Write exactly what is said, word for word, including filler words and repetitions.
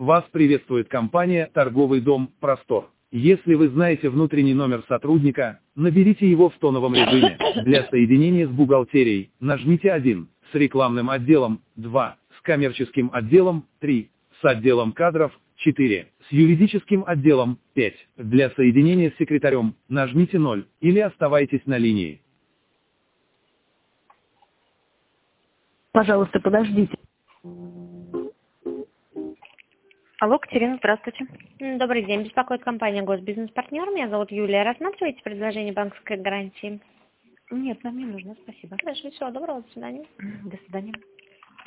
Вас приветствует компания «Торговый дом Простор». Если вы знаете внутренний номер сотрудника, наберите его в тоновом режиме. Для соединения с бухгалтерией нажмите один, с рекламным отделом два, с коммерческим отделом три, с отделом кадров четыре, с юридическим отделом пять. Для соединения с секретарем нажмите ноль или оставайтесь на линии. Пожалуйста, подождите. Алло, Катерина, здравствуйте. М, Добрый день, беспокоит компания «Госбизнес-партнер». Меня зовут Юлия. Рассматриваете предложение банковской гарантии? Нет, нам не нужно, спасибо. Хорошо, всего доброго, до свидания. До свидания.